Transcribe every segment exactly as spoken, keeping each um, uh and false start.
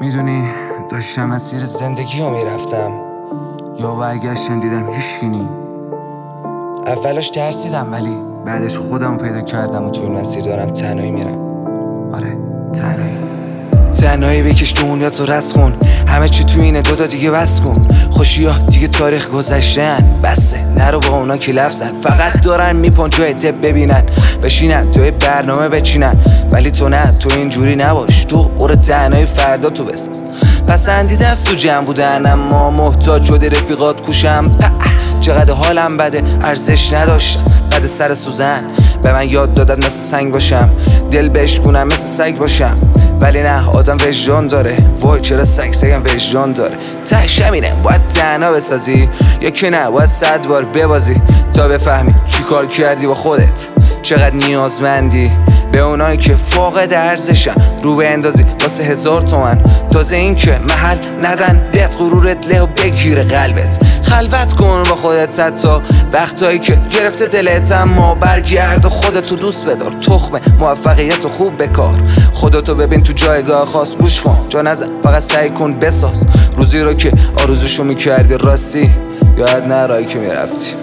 میدونی داشتم مسیر زندگی رو میرفتم، یا برگشتم دیدم هیچکی نی. اولش ترسیدم ولی بعدش خودم پیدا کردم و توی مسیر دارم تنهایی میرم. آره تنهایی تنهایی بکش دنیا تو رس کن، همه چی تو اینه دوتا دیگه بس کن. خوشی ها دیگه تاریخ گذشتن، بسه نرو با اونا که لفظن، فقط دارن میپن جای دب ببینن، بشینن توی برنامه بچینن. ولی تو نه، تو اینجوری نباش، تو قره تنهایی فردا تو بساز. پسندیده از تو جمع بودن اما محتاج شده رفیقات کوشم. چقدر حالم بده، ارزش نداشتم قد سر سوزن. به من یاد دادن مثل سنگ باشم، دل بشکونم مثل سگ باشم. ولی نه، آدم وجدان داره، وای چرا سگ سگم وجدان داره. تهش همینه، باید تنها بسازی یا که نه باید صد بار ببازی تا بفهمی چی کار کردی با خودت، چقدر نیازمندی به اونایی که فاقد ارزشن. رو به اندازی واسه هزار تومن، تازه این که محل ندن بهت غرورت له و بگیره قلبت. خلوت کن با خودت حتی وقتایی که گرفته دلت، اما برگرد و خودتو دوست بدار. تخم موفقیت و خوب بکار، خودتو ببین تو جایگاه خاص. گوش کن جا نزن، فقط سعی کن بساز روزی رو که آرزوشو میکردی راستی، یاد نرایی که میرفتی.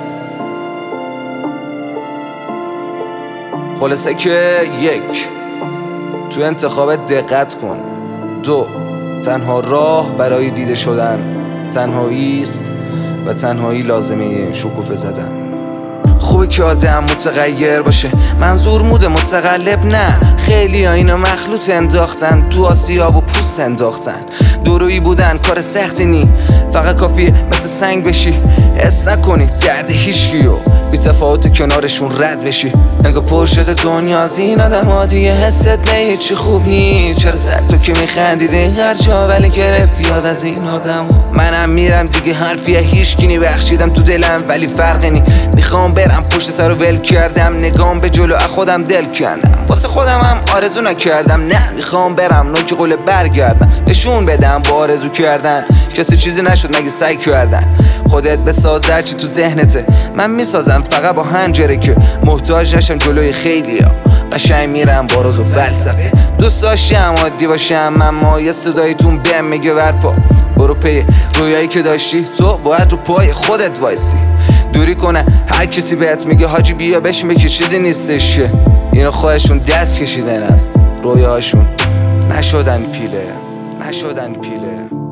خلاصه که یک، تو انتخابت دقت کن. دو، تنها راه برای دیده شدن تنهایی است و تنهایی لازمه شکوفه زدن. خوبه که آدم متغیر باشه، منظور مود متقلب نه. خیلی ها اینو مخلوط انداختن، تو آسیاب و پوست انداختن. دورویی بودن کار سختی نی، فقط کافیه مثل سنگ بشی. حس نکنی درد هیچکیو، بی تفاوت کنارشون رد بشی. انگار پر شده دنیا از این آدم ها، دیگه حست نه هیچی خوب نی. چرا سر تو که میخندیدی هر جا ولی گرفتی یاد از این آدم ها. منم میرم دیگه، حرفی هیچکی نی، بخشیدم تو دلم ولی فرقی نی. میخوام برم پشت سر رو ول کردم، نگام به جلو از خودم دل کندم. واسه خودم هم آرزو نکردم، نه میخوام برم نوک قول برگردم. نشون بدم با آرزو کردن کسی چیزی نشد مگه سعی کردن. خودت بساز هرچی تو ذهنته، من میسازم فقط با هنجره که محتاج نشم جلوی خیلی ها. قشنگ میرم با روز و فلسفه، دوست داشتم عادی باشم اما یه صدایتون بهم میگه برپا. برو پی رویایی که داشتی، تو باید رو پای خودت وایسی. دوری کنه هر کسی بهت میگه حاجی بیا بشین بگی چیزی نیستش که اینو خودشون دست کشیدن از رویاشون، نشدن پیله نشدن پیله